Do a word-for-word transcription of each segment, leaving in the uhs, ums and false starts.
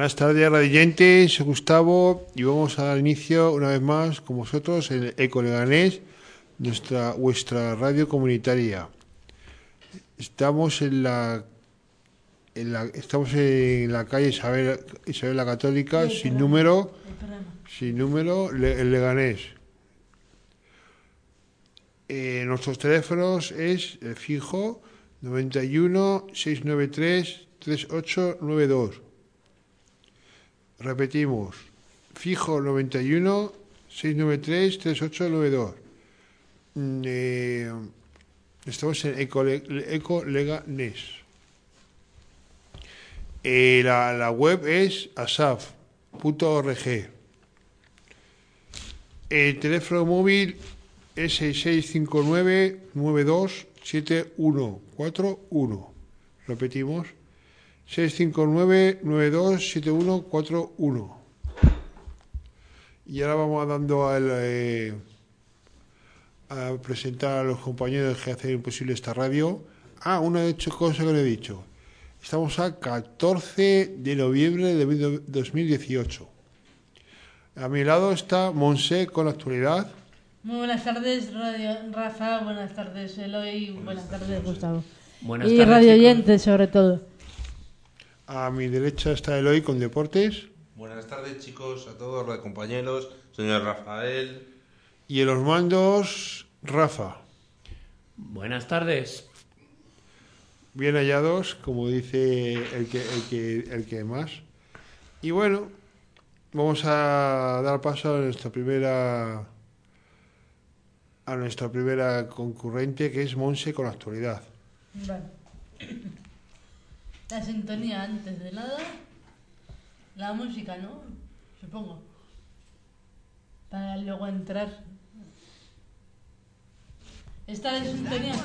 Buenas tardes, radioyentes, soy Gustavo y vamos a dar inicio una vez más con vosotros en el Eco Leganés, nuestra, vuestra radio comunitaria. Estamos en la, en la estamos en la calle Isabel, Isabel la Católica, sí, sin número, sin número, Le, el Leganés. Eh, nuestros teléfonos es el fijo noventa y uno, seiscientos noventa y tres, treinta y ocho noventa y dos. Repetimos, fijo noventa y uno, seiscientos noventa y tres, treinta y ocho noventa y dos. Eh, estamos en Eco, Eco Leganés. Eh, la, la web es asaf punto org. El teléfono móvil es seis seis cinco nueve, nueve dos siete uno cuatro uno. Repetimos, seis cinco nueve, nueve dos siete uno cuatro uno. Y ahora vamos dando al, eh, a presentar a los compañeros que hacen posible esta radio. Ah, una hecho cosa que no he dicho. Estamos a catorce de noviembre de dos mil dieciocho. A mi lado está Monse con la actualidad. Muy buenas tardes, Radio Rafa. Buenas tardes, Eloy. Buenas, buenas tardes, tardes, Gustavo. Buenas y tardes, radio oyentes, sobre todo. A mi derecha está Eloy con deportes. Buenas tardes, chicos, a todos los compañeros, señor Rafael. Y en los mandos, Rafa. Buenas tardes. Bien hallados, como dice el que, el que, el que más. Y bueno, vamos a dar paso a nuestra primera a nuestra primera concurrente, que es Monse con la actualidad. Vale. La sintonía antes de nada, la música, ¿no? Supongo. Para luego entrar. Esta es sintonía.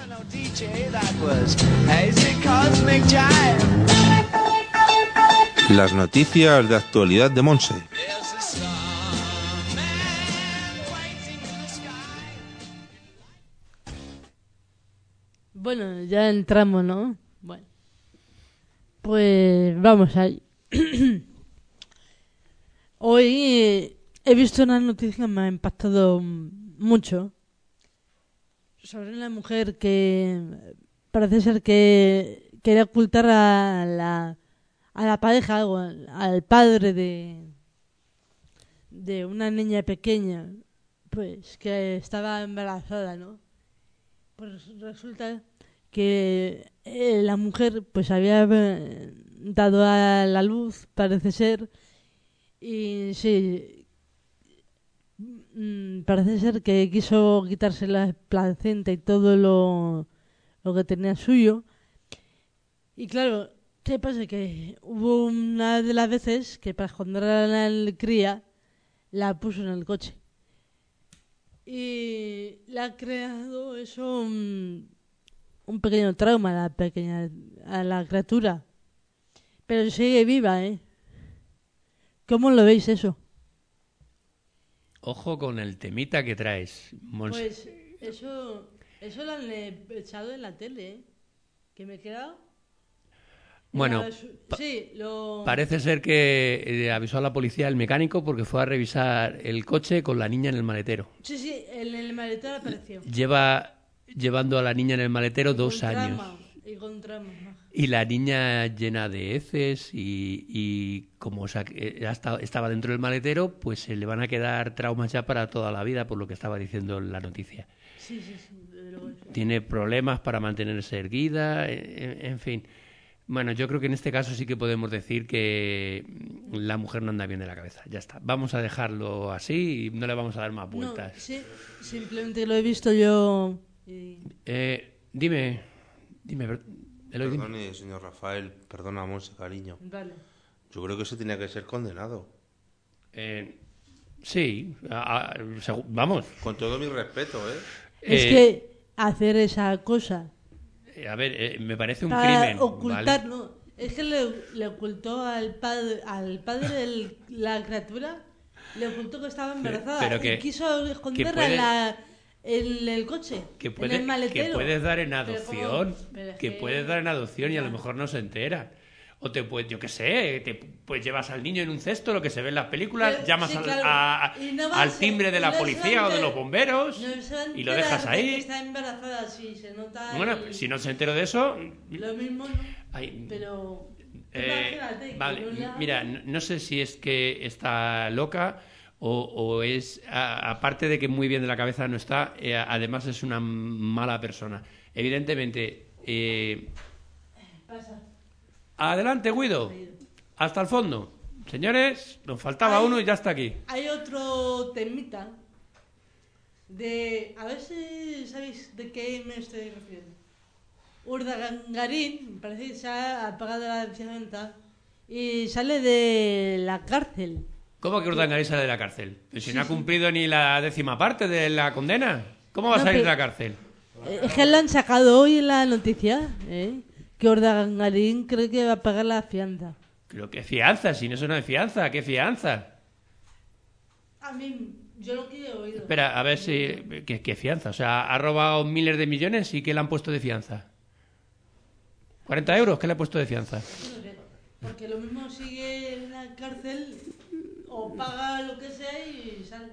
Las noticias de actualidad de Monse. Bueno, ya entramos, ¿no? Bueno. Pues vamos ahí. Hoy he visto una noticia que me ha impactado mucho sobre una mujer que parece ser que quería ocultar a la, a la pareja o al, al padre de, de una niña pequeña, pues que estaba embarazada, ¿no? Pues resulta que eh, la mujer pues había eh, dado a la luz, parece ser, y sí, mm, parece ser que quiso quitarse la placenta y todo lo, lo que tenía suyo. Y claro, ¿qué pasa? Que hubo una de las veces que para esconder a la cría la puso en el coche. Y le ha creado eso un, un pequeño trauma a la pequeña, a la criatura. Pero sigue viva, ¿eh? ¿Cómo lo veis eso? Ojo con el temita que traes, Monse. Pues eso, eso lo han echado en la tele, ¿eh? Que me he quedado. Bueno, la, sí, lo... parece ser que eh, avisó a la policía el mecánico porque fue a revisar el coche con la niña en el maletero. Sí, sí, en el maletero apareció. Lleva llevando a la niña en el maletero y dos con años. Trama, y con trama. Y la niña llena de heces y, y como o sea, estaba dentro del maletero, pues se le van a quedar traumas ya para toda la vida, por lo que estaba diciendo la noticia. Sí, sí, sí. Desde luego, sí. Tiene problemas para mantenerse erguida, en, en fin. Bueno, yo creo que en este caso sí que podemos decir que la mujer no anda bien de la cabeza. Ya está. Vamos a dejarlo así y no le vamos a dar más vueltas. No, sí, simplemente lo he visto yo. Y... Eh, dime, dime, Eloy, Perdone, dime. señor Rafael, perdona, Monse, cariño. Vale. Yo creo que eso tenía que ser condenado. Eh, sí, a, a, segu- vamos. Con todo mi respeto, ¿eh? Es Eh, que hacer esa cosa A ver, eh, me parece un para crimen. ocultar, ¿vale? no, es que le, le ocultó al padre, al padre de la criatura, le ocultó que estaba embarazada pero que- y quiso esconderla puede- en, la, en el coche, Que, en puede, el maletero. que puedes dar en Pero adopción, ¿cómo? Pero es que que- puedes dar en adopción y a lo mejor no se enteran. O te puedes, yo qué sé, te pues llevas al niño en un cesto, lo que se ve en las películas, Pero, llamas sí, al, claro. a- Y no va al a ser- timbre de y la no se policía va o a de los enterar- bomberos No se va a y lo dejas enterar de que ahí. está embarazada, si se nota. Bueno, el- si no se entero de eso... Lo mismo, ¿no? ay, Pero. eh, imagínate que vale, no le hagan- mira, no, no sé si es que está loca o, o es, a- aparte de que muy bien de la cabeza no está, eh, además es una mala persona. Evidentemente... eh, Pasa. adelante, Guido. Hasta el fondo. Señores, nos faltaba Ay. uno y ya está aquí. Hay otro temita de... A ver si sabéis de qué me estoy refiriendo. Urdangarín, me parece que se ha apagado la fianza y sale de la cárcel. ¿Cómo que Urdangarín sale de la cárcel? Pues si no ha cumplido ni la décima parte de la condena. ¿Cómo va a No, salir pero- de la cárcel? Eh, Es que lo han sacado hoy en la noticia, ¿eh? Que Urdangarín cree que va a pagar la fianza. Creo que fianza, si no eso no es fianza. ¿Qué fianza? A mí, yo lo que he oído. Espera, a ver si... ¿Qué, qué fianza? O sea, ha robado miles de millones y ¿qué le han puesto de fianza? ¿cuarenta euros? ¿Qué le ha puesto de fianza? No sé, porque lo mismo sigue en la cárcel o paga lo que sea y sale.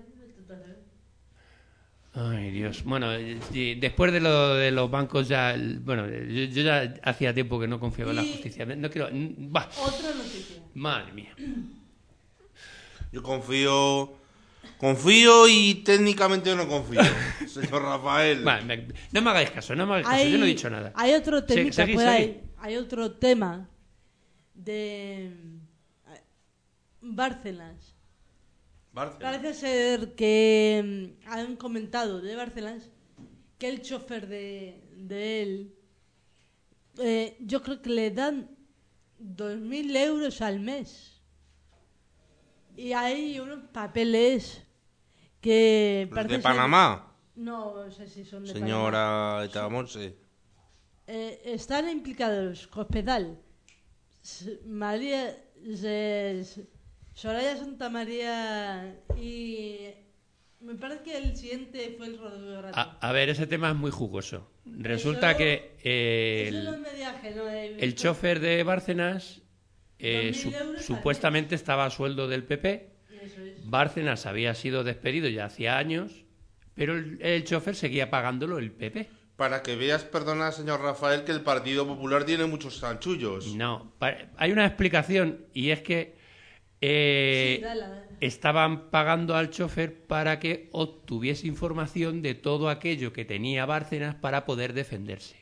Ay, Dios. Bueno, eh, sí, después de lo de los bancos ya... el- Bueno, yo, yo ya hacía tiempo que no confiaba en la Y- justicia. No quiero... mm, Bah, Otra noticia. madre mía. Yo confío... Confío y técnicamente no confío, señor Rafael. Vale, me- no me hagáis caso, no me hagáis caso. Yo no he dicho nada. Hay otro Se- temita seguid, por seguid. ahí. Hay otro tema de eh, Bárcenas. Barcelona. Parece ser que mm, han comentado de Bárcenas que el chofer de, de él, eh, yo creo que le dan dos mil euros al mes. Y hay unos papeles que... ¿Los parece de ser- Panamá? No sé si son de Panamá. Señora Etamonse. Eh, están implicados Cospedal, S- María, S- S- Soraya Santa María y me parece que el siguiente fue el Rodrigo Rato. A, a ver, ese tema es muy jugoso. Resulta Eso- que eh, Eso no el, es mediaje, ¿no? Eh, el chofer de Bárcenas eh, dos mil su- euros al supuestamente estaba a sueldo del P P. Eso es. Bárcenas había sido despedido ya hacía años, pero el, el chofer seguía pagándolo el P P. Para que veas, perdona, señor Rafael, que el Partido Popular tiene muchos chanchullos. No, pa- hay una explicación y es que eh, Sí, dale, dale. estaban pagando al chofer para que obtuviese información de todo aquello que tenía Bárcenas para poder defenderse.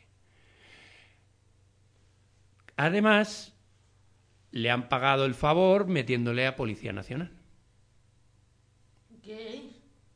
Además, le han pagado el favor metiéndole a Policía Nacional. ¿Qué?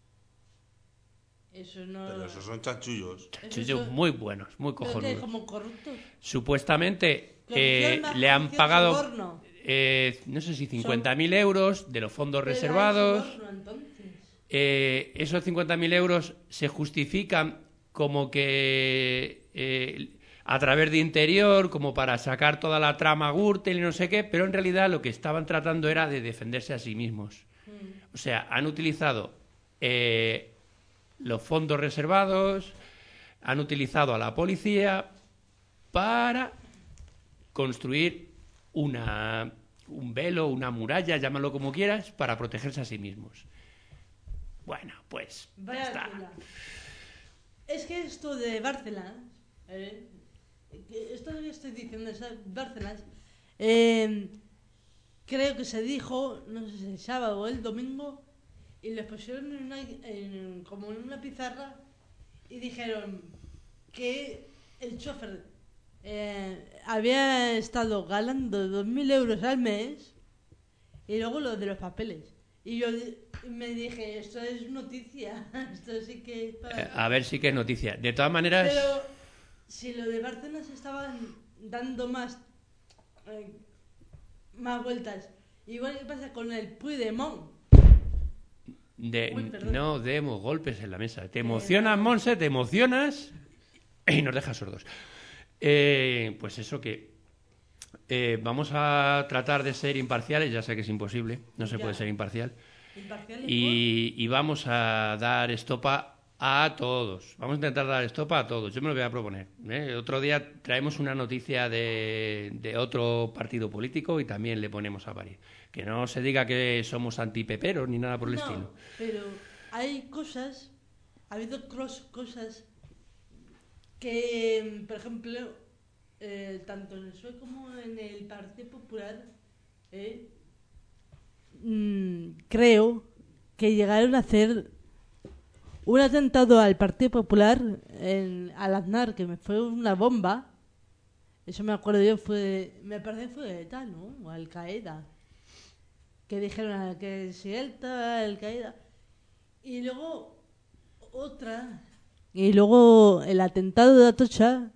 Eso no... Pero esos son chanchullos. Chanchullos Eso- muy buenos, muy ¿Pero qué, cojonudos. como corruptos? Supuestamente eh, Corrupción, le han corrupción, pagado, soborno. eh, no sé si cincuenta mil euros de los fondos Pero hay reservados. soborno, entonces. Eh, esos cincuenta mil euros se justifican como que eh, a través de Interior, como para sacar toda la trama Gürtel y no sé qué, pero en realidad lo que estaban tratando era de defenderse a sí mismos. Mm. O sea, han utilizado eh, los fondos reservados, han utilizado a la policía para construir una, un velo, una muralla, llámalo como quieras, para protegerse a sí mismos. Bueno, pues ya Vaya está. tela. Es que esto de Bárcenas, eh, que esto que estoy diciendo de Bárcenas, eh, creo que se dijo, no sé si el sábado o el domingo, y les pusieron en una, en- como en una pizarra y dijeron que el chofer eh, había estado ganando dos mil euros al mes y luego lo de los papeles. Y yo di- me dije, esto es noticia, esto sí que es para... Eh, a ver si que es noticia. De todas maneras, Pero si lo de Bárcenas estaban dando más eh, más vueltas, igual que pasa con el Puigdemont. de- Uy, perdón. no demos golpes en la mesa. Te emocionas, Monse, te emocionas y nos dejas sordos. Eh, pues eso que eh, vamos a tratar de ser imparciales. Ya sé que es imposible, no se Ya. puede ser imparcial. Imparcial y Y, y vamos a dar estopa A todos. Vamos a intentar dar estopa a todos. Yo me lo voy a proponer. ¿eh? Otro día traemos una noticia de, de otro partido político y también le ponemos a parir. Que no se diga que somos antipeperos ni nada por el no, estilo. Pero hay cosas, ha habido cross cosas que, por ejemplo, eh, tanto en el P S O E como en el Partido Popular, eh, mmm, creo que llegaron a hacer un atentado al Partido Popular en, al Aznar, que me fue una bomba. Eso me acuerdo yo, fue, me parece que fue de ETA, ¿no? O Al Qaeda. Que dijeron que si ETA, Al Qaeda. Y luego otra. Y luego el atentado de Atocha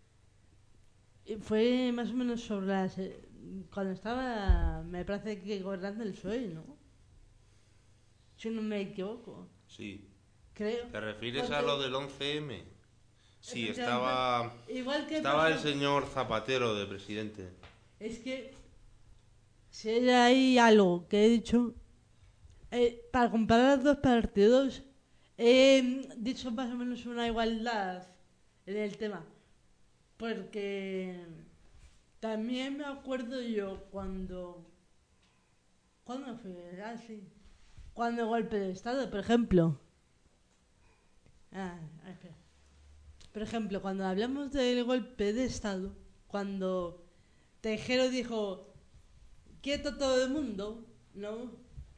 fue más o menos sobre las, cuando estaba, me parece que gobernando el P S O E, ¿no? Si no me equivoco. Sí. Creo. ¿Te refieres Porque, a lo del once eme? Sí, efectivamente, estaba, igual que estaba el pasó- señor Zapatero de presidente. Es que si hay algo que he dicho, eh, para comparar los dos partidos, he dicho más o menos una igualdad en el tema. Porque también me acuerdo yo cuando... ¿Cuándo fue? Ah, sí. Cuando el golpe de Estado, por ejemplo. Ah, espera. Por ejemplo, cuando hablamos del golpe de Estado, cuando Tejero dijo, quieto todo el mundo, ¿no?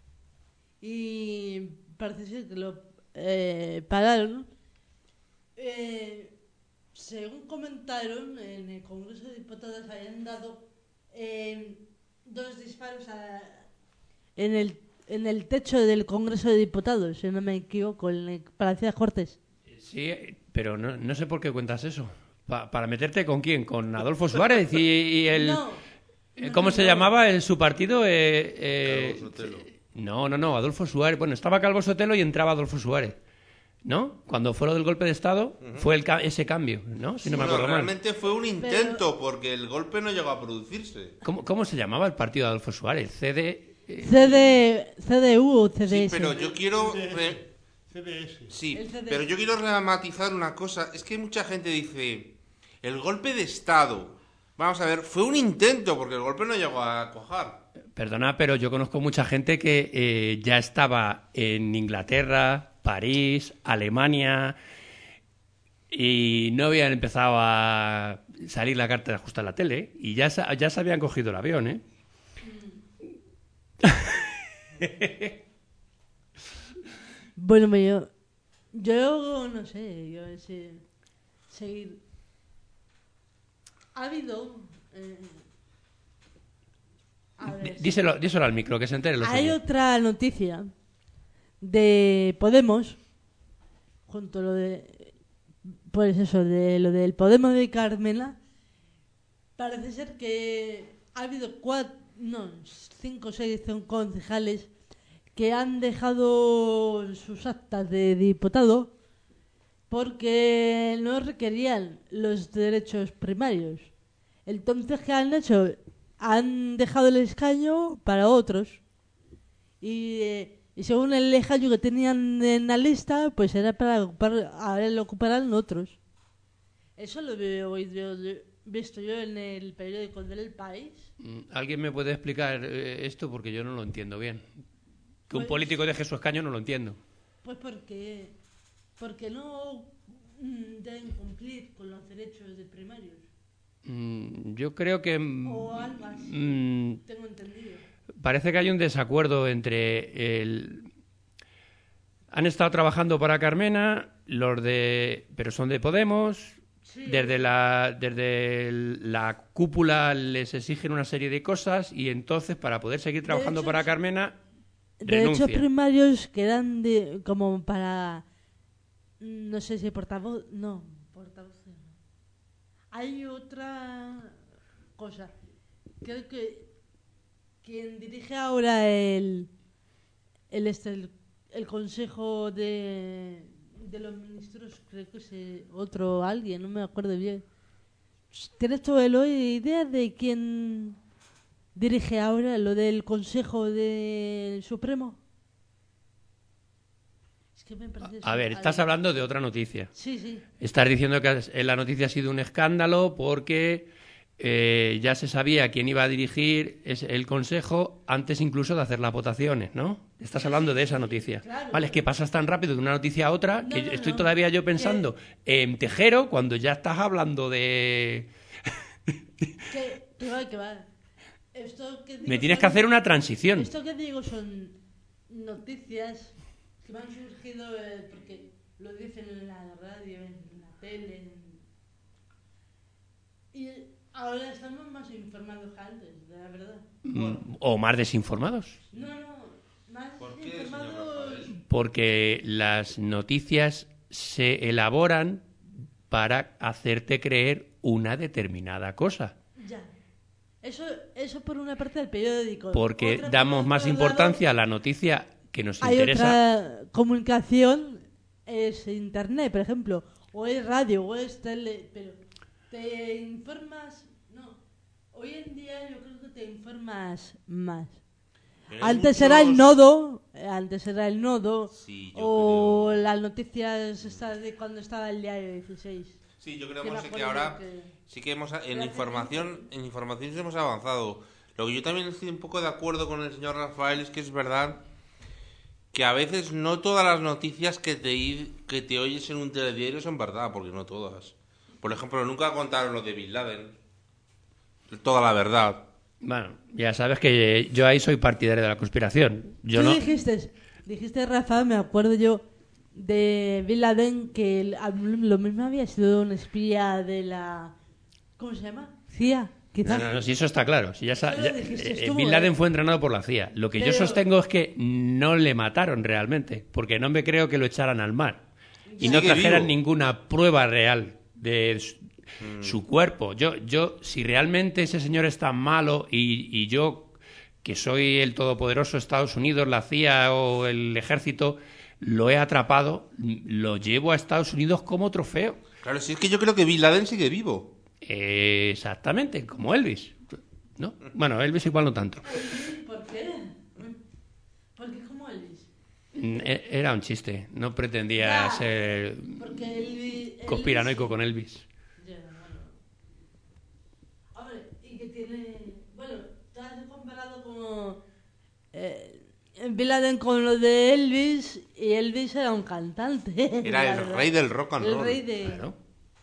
Y parece ser que lo eh, pararon. Eh, según comentaron, en el Congreso de Diputados habían dado eh, dos disparos a, en, el, en el techo del Congreso de Diputados, si no me equivoco, en el Palacio de Cortes. Sí, pero no, no sé por qué cuentas eso. Pa- ¿Para meterte con quién? ¿Con Adolfo Suárez y, y el... No, eh, ¿Cómo no, se no. llamaba el, su partido? Eh, eh, Calvo Sotelo. No, no, no, Adolfo Suárez. Bueno, estaba Calvo Sotelo y entraba Adolfo Suárez. ¿No? Cuando fue lo del golpe de Estado, fue el ca- ese cambio, ¿no? Si no me Bueno, acuerdo mal. realmente fue un intento porque el golpe no llegó a producirse. ¿Cómo, cómo se llamaba el partido de Adolfo Suárez? C D... eh, C D, C D U o C D S. Sí, pero yo quiero... re- C D S. Sí, El C D S. pero yo quiero rematizar una cosa. Es que mucha gente dice, el golpe de Estado. Vamos a ver, fue un intento porque el golpe no llegó a cuajar. Perdona, pero yo conozco mucha gente que eh, ya estaba en Inglaterra, París, Alemania y no habían empezado a salir la carta de ajuste a la tele y ya, se- ya se habían cogido el avión, ¿eh? Bueno, pues yo, yo no sé, yo sé seguir. Ha habido, eh, a ver, Díselo, díselo al micro, que se entere los hay oyentes. otra noticia de Podemos, junto a lo de, pues eso, de lo del Podemos de Carmela. Parece ser que ha habido cuatro, no, cinco o seis concejales que han dejado sus actas de diputado porque no requerían los derechos primarios. Entonces, ¿qué han hecho? Han dejado el escaño para otros. Y, eh, y según el escaño que tenían en la lista, pues era para ocupar, ahora lo ocuparán otros. Eso lo veo yo, visto yo en el periódico del País. Mm, ¿Alguien me puede explicar eh, esto? Porque yo no lo entiendo bien. Que un Pues- político deje su escaño no lo entiendo. Pues porque, porque no mm, deben cumplir con los derechos de primarios. Mm, yo creo que... mm, O algo así, mm, tengo entendido. parece que hay un desacuerdo entre el... Han estado trabajando para Carmena, los de... pero son de Podemos. Sí. Desde la, desde el- la cúpula les exigen una serie de cosas y entonces para poder seguir trabajando hecho, para Carmena Derechos renuncian. primarios que eran de, como para, mm, no sé si portavoz, no, portavoz no. Hay otra cosa. Creo que quien dirige ahora el el este el, el consejo de, de los ministros, creo que es eh, otro alguien, no me acuerdo bien. ¿Tienes tú Eloy idea de quién dirige ahora lo del Consejo del Supremo? Es que me parece A ver, estás algo- hablando de otra noticia. Sí, sí. Estás diciendo que en la noticia ha sido un escándalo porque eh, ya se sabía quién iba a dirigir es- el consejo antes incluso de hacer las votaciones, ¿no? Estás hablando de esa noticia. Claro. Vale, es que pasas tan rápido de una noticia a otra No, que no, estoy no. todavía yo Que- pensando en Tejero cuando ya estás hablando de... Que, que va, que va. Esto que digo Me tienes son- que hacer una transición. Esto que digo son noticias que me han surgido eh, porque lo dicen en la radio, en la tele. en- Y ahora estamos más informados que antes, la verdad. Mm, O más desinformados. No, no, más ¿Por qué, señor informados. Rafael? Porque las noticias se elaboran para hacerte creer una determinada cosa. Ya. Eso, eso por una parte del periódico. Porque Otra por damos más otro importancia lado, a la noticia que nos hay interesa. otra comunicación, es internet, por ejemplo, o es radio, o es tele, pero te informas, no, hoy en día yo creo que te informas más. Pero hay Antes era el muchos- nodo, eh, antes era el nodo, Sí, yo o creo. las noticias estas de cuando estaba el diario dieciséis. Sí, yo creo Que me Monse, que acuerdo ahora que- sí que hemos en hace información, en información sí hemos avanzado. Lo que yo también estoy un poco de acuerdo con el señor Rafael es que es verdad que a veces no todas las noticias que te i- que te oyes en un telediario son verdad, porque no todas. Por ejemplo, nunca contaron lo de Bin Laden. Toda la verdad. Bueno, ya sabes que yo ahí soy partidario de la conspiración. Yo Tú no. dijiste, dijiste, Rafa, me acuerdo yo de Bin Laden, que el- lo mismo había sido un espía de la... ¿Cómo se llama? C I A, quizás. No, no, no, si eso está claro. Si ya sa- Eso lo ya- dijiste eh, tú, Bin ¿eh? Laden fue entrenado por la C I A. Lo que yo Pero- sostengo es que no le mataron realmente, porque no me creo que lo echaran al mar y no Sigue trajeran vivo. ninguna prueba real de su, su cuerpo. Yo, yo, si realmente ese señor es tan malo y, y yo, que soy el todopoderoso Estados Unidos, la C I A o el ejército, lo he atrapado, lo llevo a Estados Unidos como trofeo. Claro, si es que yo creo que Bin Laden sigue vivo. Eh, exactamente, como Elvis. ¿No? Bueno, Elvis igual no tanto. ¿Por qué? Porque como Elvis. Mm, e- Era un chiste, no pretendía Ya. ser Porque Elvis... Elvis- conspiranoico con Elvis. Ya, bueno. Hombre, y que tiene... Bueno, te has comparado como... Eh, Bin Laden con lo de Elvis, y Elvis era un cantante. Era la el verdad. rey del rock and El roll. rey de... Claro.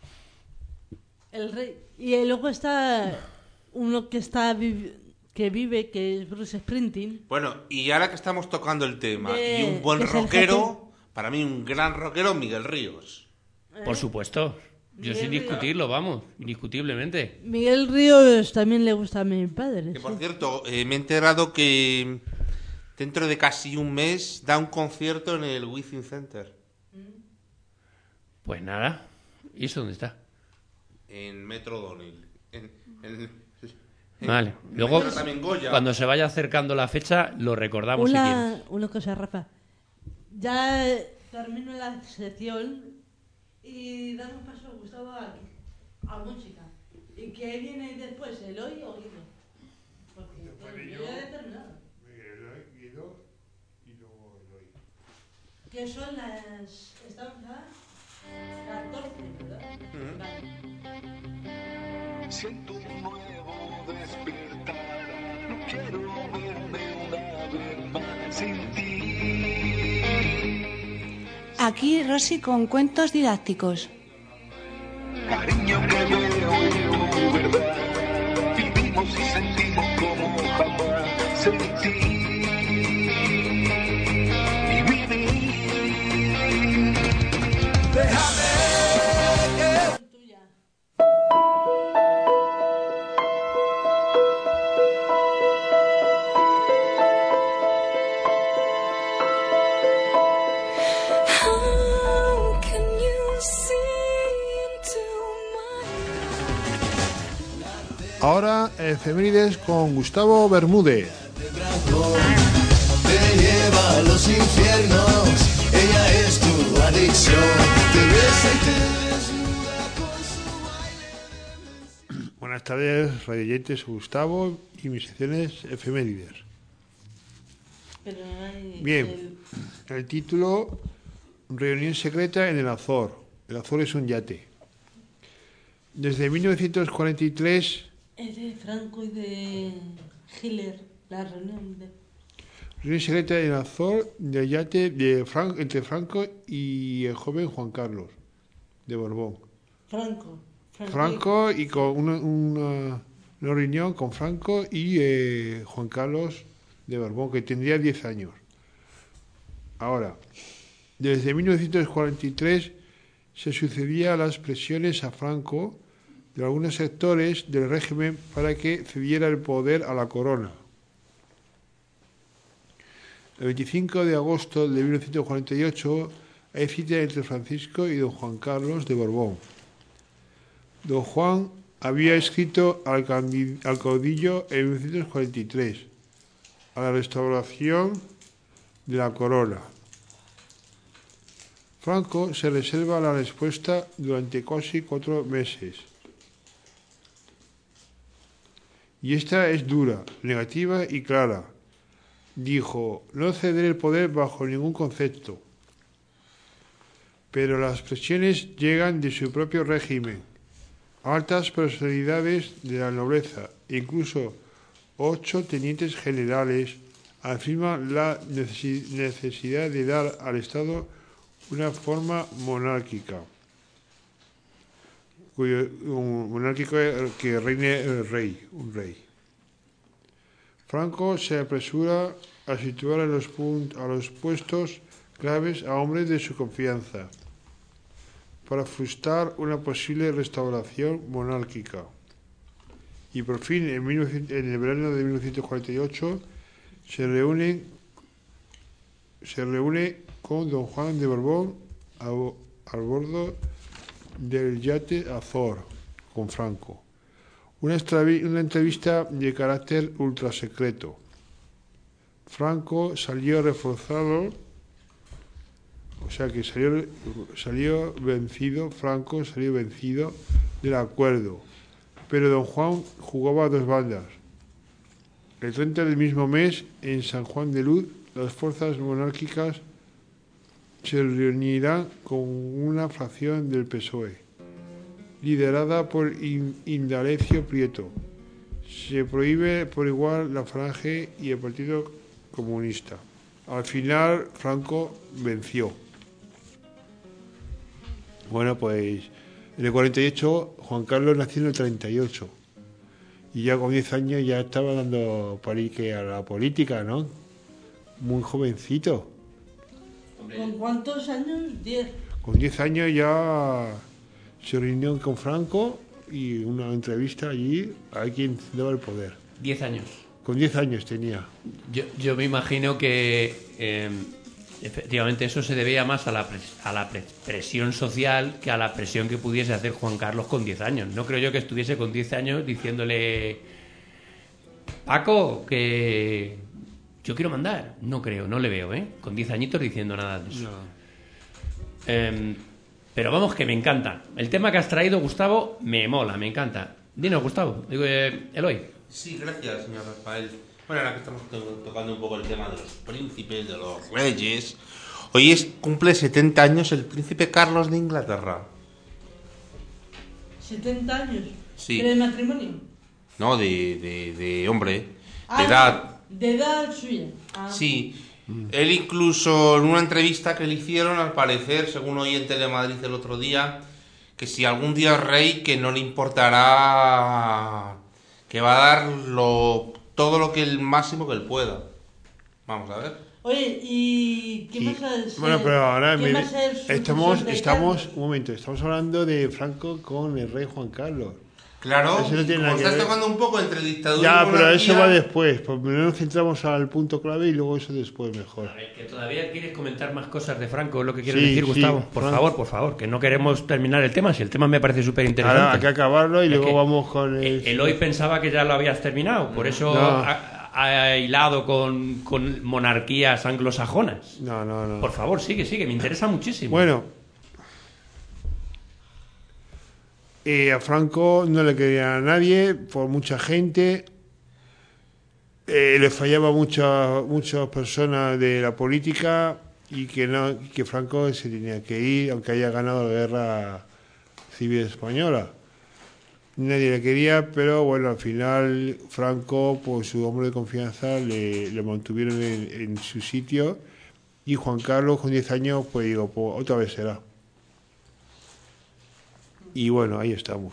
El rey. Y luego está uno que está vi- que vive, que es Bruce Springsteen. Bueno, y ahora que estamos tocando el tema, De- y un buen que es el rockero, para mí un gran rockero, Miguel Ríos. Por supuesto. Yo sin Miguel discutirlo, vamos, indiscutiblemente. Miguel Ríos también le gusta a mi padre. Que sí. por cierto, eh, me he enterado que dentro de casi un mes da un concierto en el Wizzing Center, Pues nada. ¿Y eso dónde está? en Metro O'Donnell. En, en- en- Vale. en Luego, Metro también Goya. cuando se vaya acercando la fecha, lo recordamos si quieres. Una, una cosa, Rafa. Ya eh, termino la sección y damos paso a Gustavo a, a música. Y que viene después, el hoy o Guido. Porque Después claro, de yo yo. ya he terminado. Guido y luego Eloy. Que son las... Estamos a catorce, ¿verdad? Vale. Siento un nuevo despertar, no quiero verme una vez más sin ti. Aquí Rosy con cuentos didácticos. Cariño que veo en tu verdad, vivimos y sentimos como jamás sentí. Y vivir. Déjame que Tuya. How can you see into my Ahora, efemérides con Gustavo Bermúdez. Te lleva a los infiernos, ella es tu adicción, te besa y te desnuda con su baile. Buenas tardes, radioyentes, Gustavo y mis secciones efemérides. Pero no hay... Bien, el- el título reunión secreta en el Azor. El Azor es un yate. Desde mil novecientos cuarenta y tres... Es de Franco y de Hitler, la reunión de... Reunión secreta en el Azor del yate de Fran- entre Franco y el joven Juan Carlos de Borbón. Franco. Franco, Franco y con una, una, una reunión con Franco y eh, Juan Carlos de Borbón, que tendría diez años. Ahora, desde mil novecientos cuarenta y tres se sucedían las presiones a Franco de algunos sectores del régimen para que cediera el poder a la corona. El veinticinco de agosto de mil novecientos cuarenta y ocho hay cita entre Francisco y don Juan Carlos de Borbón. Don Juan había escrito al, candi- al caudillo en mil novecientos cuarenta y tres a la restauración de la corona. Franco se reserva la respuesta durante casi cuatro meses. Y esta es dura, negativa y clara. Dijo, no ceder el poder bajo ningún concepto. Pero las presiones llegan de su propio régimen. Altas personalidades de la nobleza, incluso ocho tenientes generales, afirman la necesi- necesidad de dar al Estado una forma monárquica, cuyo un monárquico que reine el rey, un rey. Franco se apresura a situar a los, punt- a los puestos claves a hombres de su confianza para frustrar una posible restauración monárquica. Y por fin, en, mil novecientos en el verano de mil novecientos cuarenta y ocho, se reúne, se reúne con don Juan de Borbón a, al bordo del yate Azor, con Franco. Una, extravi- una entrevista de carácter ultrasecreto. Franco salió reforzado, o sea que salió, salió vencido, Franco salió vencido del acuerdo, pero don Juan jugaba a dos bandas. El treinta del mismo mes, en San Juan de Luz, las fuerzas monárquicas se reunirán con una fracción del P S O E, liderada por In- Indalecio Prieto. Se prohíbe por igual la Falange y el Partido Comunista. Al final, Franco venció. Bueno, pues en el cuarenta y ocho, Juan Carlos nació en el treinta y ocho. Y ya con diez años ya estaba dando palique a la política, ¿no? Muy jovencito. ¿Con cuántos años? Diez. Con diez años ya se reunió con Franco y una entrevista allí a ver quién daba el poder. Diez años. Con diez años tenía. Yo, yo me imagino que eh, efectivamente eso se debía más a la, pres- a la pre- presión social que a la presión que pudiese hacer Juan Carlos con diez años. No creo yo que estuviese con diez años diciéndole, Paco, que yo quiero mandar. No creo, no le veo, ¿eh? Con diez añitos diciendo nada de eso. Eh, pero vamos, que me encanta. El tema que has traído, Gustavo, me mola, me encanta. Dinos, Gustavo. Digo, eh, Eloy. Sí, gracias, señor Rafael. Bueno, ahora que estamos to- tocando un poco el tema de los príncipes, de los reyes, hoy es, cumple setenta años el príncipe Carlos de Inglaterra. setenta años. Sí. ¿Pero de matrimonio? No, de, de, de hombre, de Ah, edad. De edad suya. Ah. Sí. Él incluso en una entrevista que le hicieron, al parecer, según oí en Telemadrid el otro día, que si algún día es rey, que no le importará, que va a dar lo, todo lo que el máximo que él pueda. Vamos a ver. Oye, ¿y qué Y- más es? bueno, pero ahora ¿Quién me- va a ser sucesor estamos, de estamos, Carlos? un momento, estamos hablando de Franco con el rey Juan Carlos. Claro, Eso no tiene como nada que estás ver. tocando un poco entre dictadura Ya, y pero monarquía, eso va después. Pues primero nos centramos al punto clave y luego eso después mejor. A ver, que todavía quieres comentar más cosas de Franco, es lo que quieres Sí, decir, sí, Gustavo. Por Franco. favor, por favor, que no queremos terminar el tema, si el tema me parece súper interesante. Ahora hay que acabarlo y Es luego que vamos con el... Eloy pensaba que ya lo habías terminado, por eso No. ha, ha hilado con, con monarquías anglosajonas. No, no, no. Por favor, sigue, sigue, me interesa muchísimo. Bueno, eh, a Franco no le quería a nadie, por mucha gente. Eh, le fallaba muchas muchas personas de la política. y que no que Franco se tenía que ir aunque haya ganado la guerra civil española. Nadie le quería, pero bueno, al final Franco, pues su hombre de confianza, le, le mantuvieron en, en su sitio, y Juan Carlos con diez años, pues digo, pues otra vez será. Y bueno, ahí estamos.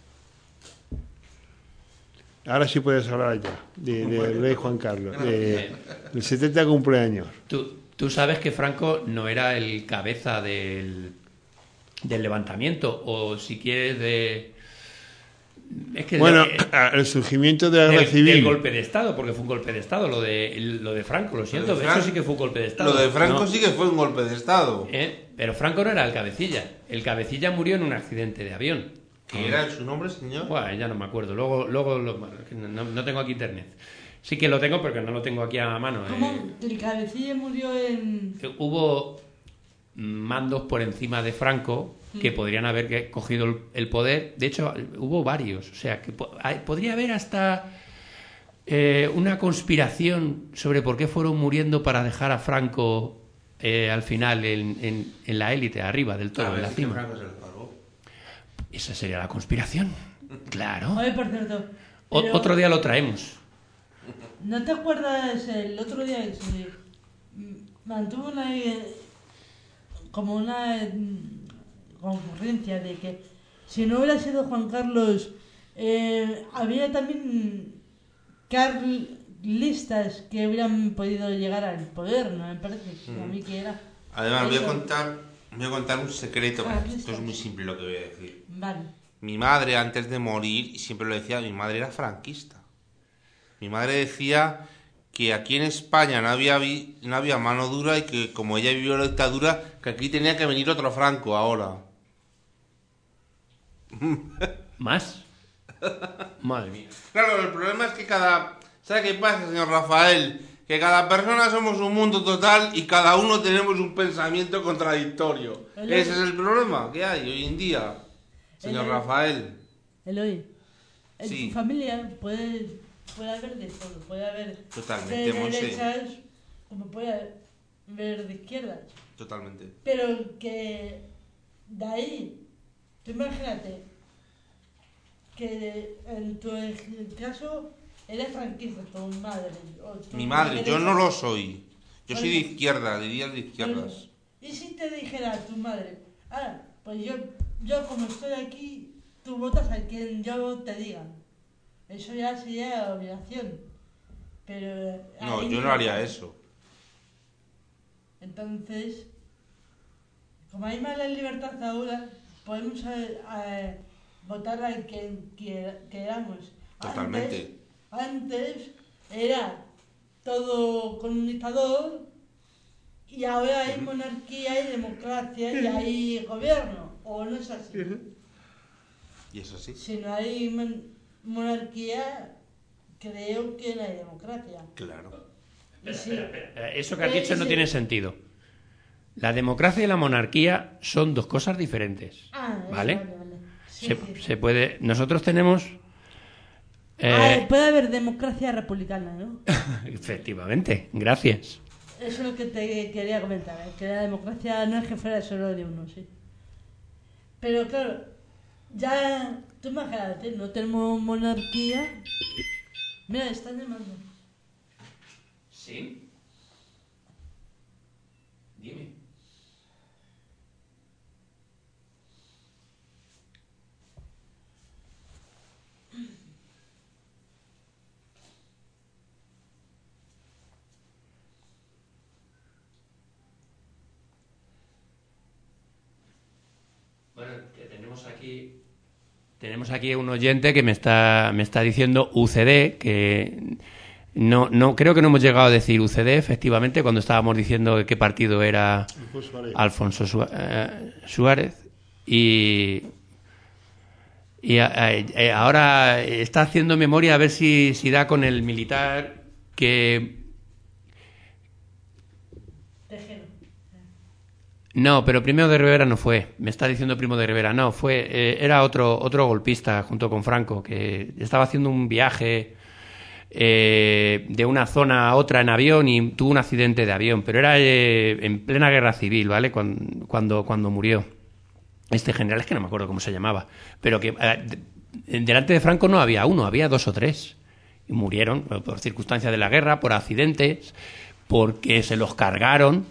Ahora sí puedes hablar ya de, de rey Juan Carlos, de, del setenta cumpleaños. Tú, tú sabes que Franco no era el cabeza del, del levantamiento, o si quieres de... Es que Bueno, el, el surgimiento de la guerra del, civil. del golpe de Estado, porque fue un golpe de Estado, lo de, lo de Franco, lo siento, Lo de Fran- eso sí que fue un golpe de Estado. Lo de Franco ¿no? sí que fue un golpe de Estado. ¿Eh? Pero Franco no era el cabecilla. El cabecilla murió en un accidente de avión. ¿Qué era su nombre, señor? Buah, ya no me acuerdo. Luego, luego lo- no, no tengo aquí internet. Sí que lo tengo, pero que no lo tengo aquí a mano. ¿Cómo? Eh, El cabecilla murió en... hubo mandos por encima de Franco que podrían haber que- cogido el, el poder. De hecho, hubo varios. O sea, que po- hay- podría haber hasta eh, una conspiración sobre por qué fueron muriendo para dejar a Franco eh, al final en, en- en la élite, arriba del todo, A en ver la si cima. Franco se lo cargó. Esa sería la conspiración. Claro. Oye, por cierto... O- pero- otro día lo traemos. ¿No te acuerdas el otro día que se mantuvo una eh, como una mm, concurrencia de que si no hubiera sido Juan Carlos eh, había también carlistas que hubieran podido llegar al poder, ¿no? Me parece que a mí que era. Además, voy a Eso. contar, voy a contar un secreto. Ah, Esto listo. es muy simple lo que voy a decir. Vale. Mi madre, antes de morir, y siempre lo decía, mi madre era franquista. Mi madre decía que aquí en España no había, vi- no había mano dura y que como ella vivió la dictadura, que aquí tenía que venir otro Franco ahora. ¿Más? Madre mía. Claro, el problema es que cada... ¿Sabe qué pasa, señor Rafael? Que cada persona somos un mundo total y cada uno tenemos un pensamiento contradictorio. Eloy. Ese es el problema que hay hoy en día, señor Eloy. Rafael. Eloy, en Sí. tu familia puede, puede haber de todo, puede haber Totalmente, de Monse. derechas como puede haber de izquierdas. Totalmente. Pero que de ahí, tú imagínate que en tu caso eres franquista, tu madre. O tu Mi madre, yo no lo soy. Yo soy de Bueno. izquierda, diría de izquierdas. ¿Y si te dijera tu madre, ah, pues yo, yo como estoy aquí, tú votas a quien yo te diga? Eso ya sería obligación. Pero No, ahí yo no haría eso. Entonces, como hay más la libertad ahora, podemos eh, eh, votar a quien quiera- queramos. Totalmente. Antes, antes era todo con un dictador y ahora hay monarquía y democracia y hay gobierno. ¿O no es así? Y eso sí. Si no hay mon- monarquía, creo que no hay democracia. Claro. Y sí. Eh, Eso que has Eh, dicho no sí. tiene sentido. La democracia y la monarquía son dos cosas diferentes. Ah, eso, ¿Vale? vale, vale. Sí, Se, sí. se puede. Nosotros tenemos. eh, Ah, puede haber democracia republicana, ¿no? efectivamente, gracias. Eso es lo que te quería comentar, ¿eh? Que la democracia no es que fuera solo de uno, sí. Pero claro, ya, tú imagínate, no tenemos monarquía. Mira, están llamando. ¿Sí? Dime. Bueno, que tenemos aquí tenemos aquí un oyente que me está me está diciendo U C D, que no no creo que no hemos llegado a decir U C D efectivamente cuando estábamos diciendo de qué partido era Alfonso Su- eh, Suárez y y a- eh, ahora está haciendo memoria a ver si si da con el militar que Tejero. no, pero Primo de Rivera no fue. Me está diciendo Primo de Rivera. No, fue eh, era otro otro golpista junto con Franco que estaba haciendo un viaje eh, de una zona a otra en avión y tuvo un accidente de avión, pero era eh, en plena guerra civil, ¿vale? Cuando, cuando, cuando murió este general, es que no me acuerdo cómo se llamaba, pero que eh, de, delante de Franco no había uno, había dos o tres. Y murieron por circunstancias de la guerra, por accidentes, porque se los cargaron.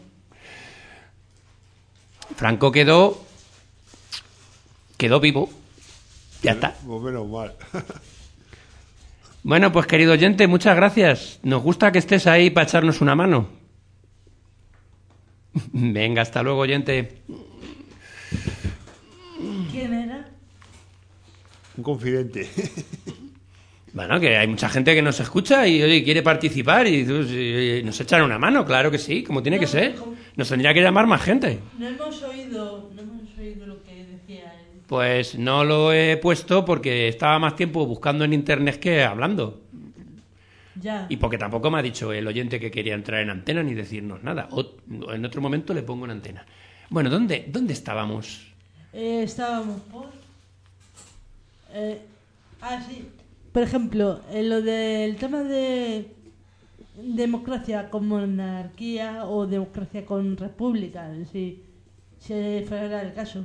Franco quedó quedó vivo. Ya está. Pues menos mal. Bueno, pues querido oyente, muchas gracias. Nos gusta que estés ahí para echarnos una mano. Venga, hasta luego, oyente. ¿Quién era? Un confidente. Bueno, que hay mucha gente que nos escucha y oye, quiere participar y, y nos echan una mano, claro que sí, como tiene que ser. Nos tendría que llamar más gente. No hemos oído, no hemos oído lo que decía él. Pues no lo he puesto porque estaba más tiempo buscando en internet que hablando. Ya. Y porque tampoco me ha dicho el oyente que quería entrar en antena ni decirnos nada. O, en otro momento le pongo en antena. Bueno, ¿dónde, dónde estábamos? Eh, estábamos por... Eh, ah, sí. Por ejemplo, en lo del tema de democracia con monarquía o democracia con república, si, si fuera el caso.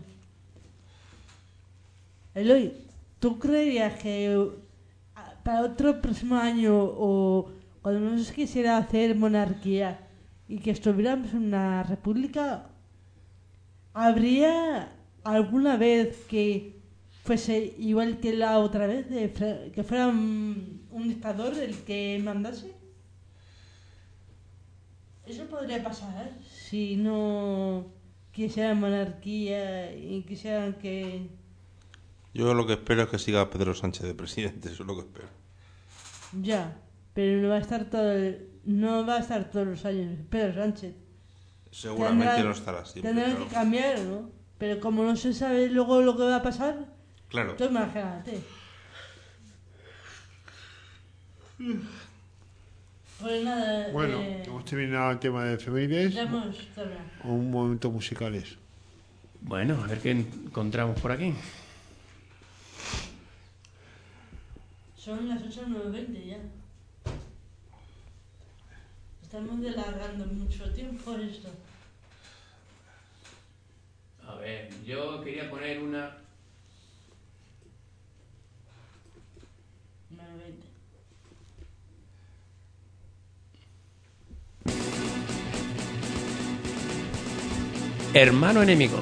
Eloy, ¿tú creerías que para otro próximo año o cuando no se quisiera hacer monarquía y que estuviéramos en una república, habría alguna vez que fuese igual que la otra vez, de fra- que fuera un, un dictador el que mandase? Eso podría pasar si no quisieran monarquía y quisieran que... Yo lo que espero es que siga Pedro Sánchez de presidente, eso es lo que espero. Ya, pero no va a estar todo el- no va a estar todos los años Pedro Sánchez. Seguramente Tendrá- no estará siempre. Tendrán Claro. que cambiar, ¿no? Pero como no se sabe luego lo que va a pasar, Claro. tú imagínate. Pues nada, Bueno, eh, hemos terminado el tema de efemérides. ya hemos terminado. Un momento musicales. Bueno, a ver qué encontramos por aquí. Son las ocho nueve veinte ya. Estamos alargando mucho tiempo esto. A ver, yo quería poner una... nueve veinte. Hermano enemigo.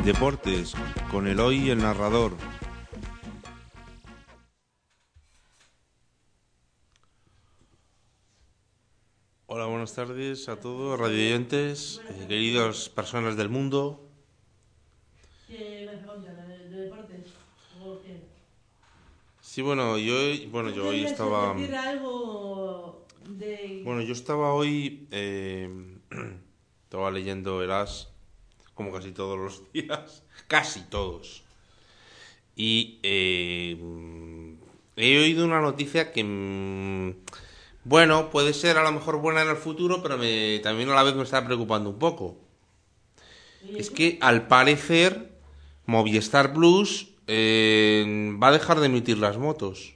Deportes, con Eloy el narrador. Hola, buenas tardes a todos, radioyentes, eh, queridos personas del mundo. ¿Qué vas a contar? ¿De, de deportes? ¿O qué? Sí, bueno, yo, bueno, yo hoy ¿Quieres estaba... decir algo de... Bueno, yo estaba hoy... Eh, estaba leyendo el As, como casi todos los días, casi todos. Y eh, he oído una noticia que... mm, bueno, puede ser a lo mejor buena en el futuro, pero me, también a la vez me está preocupando un poco. Es que al parecer Movistar Plus eh, va a dejar de emitir las motos.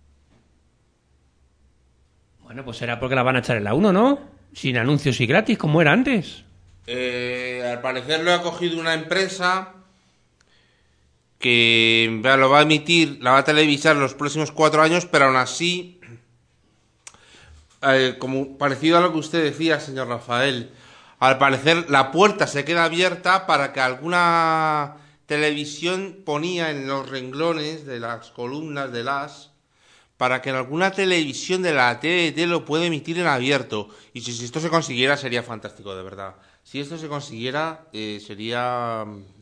Bueno, pues será porque la van a echar en la uno, ¿no? Sin anuncios y gratis, como era antes. Eh, al parecer lo ha cogido una empresa que va- lo va a emitir, la va a televisar los próximos cuatro años, pero aún así... Eh, como parecido a lo que usted decía, señor Rafael, al parecer la puerta se queda abierta para que alguna televisión ponía en los renglones de las columnas de las para que en alguna televisión de la T D T lo pueda emitir en abierto. Y si, si esto se consiguiera sería fantástico, de verdad. Si esto se consiguiera eh, sería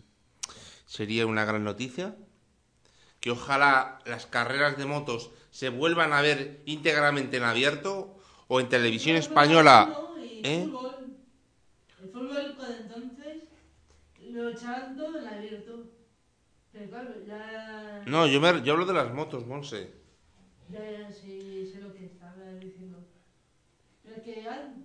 sería una gran noticia. Que ojalá las carreras de motos se vuelvan a ver íntegramente en abierto. O en televisión española. Y ¿Eh? fútbol. El fútbol, con entonces, lo echaban todo en abierto. Pero claro, ya... No, yo, me, yo hablo de las motos, Monse. Ya, ya sí, sé lo que estaba diciendo. Pero que an-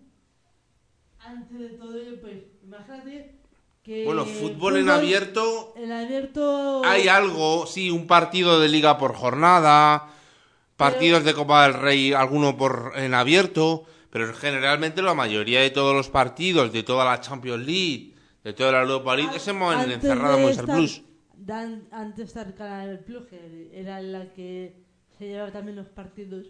antes de todo ello, pues, imagínate que... Bueno, fútbol en abierto. En abierto... Hay algo, sí, un partido de liga por jornada. Partidos de Copa del Rey, alguno por en abierto. Pero generalmente la mayoría de todos los partidos, de toda la Champions League, de toda la Europa League, se mueven Antes encerrado en de Movistar estar- Plus. dan- antes de estar Canal Plus, que era la que se llevaba también los partidos.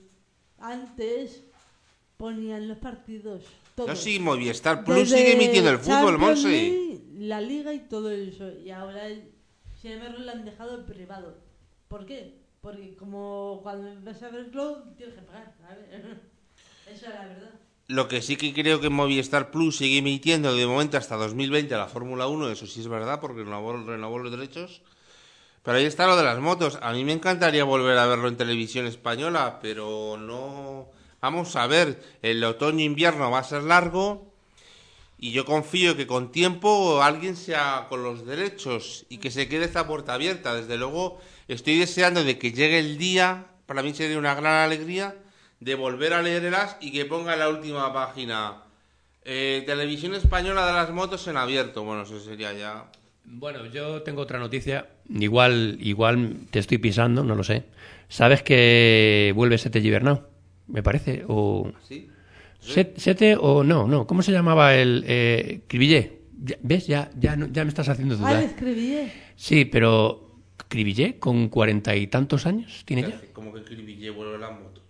Antes ponían los partidos todos. No, sí, Movistar Plus Desde sigue emitiendo el fútbol, Champions Monse. League, la liga y todo eso. Y ahora, sin embargo, lo han dejado en privado. ¿Por qué? Porque como cuando vas a verlo, tienes que pagar, ¿sabes? Esa es la verdad. Lo que sí que creo que Movistar Plus sigue emitiendo de momento hasta dos mil veinte la Fórmula uno, eso sí es verdad, porque renovó, renovó los derechos. Pero ahí está lo de las motos. A mí me encantaría volver a verlo en televisión española, pero no... Vamos a ver, el otoño-invierno va a ser largo y yo confío que con tiempo alguien sea con los derechos y que se quede esta puerta abierta. Desde luego estoy deseando de que llegue el día, para mí sería una gran alegría, de volver a leer el As y que ponga en la última página eh, televisión española de las motos en abierto. Bueno, eso sería ya... Bueno, yo tengo otra noticia. Igual, igual te estoy pisando, no lo sé. ¿Sabes que vuelve Sete Gibernau? Me parece. O... ¿Sí? Set- Sete o no, no. ¿Cómo se llamaba el eh, Cribillé? Ya- ¿Ves? Ya, ya, no- ya me estás haciendo Ah, dudar. le escribí. Sí, pero Cribillé con cuarenta y tantos años tiene ya. Como que Cribillé vuelve a las motos.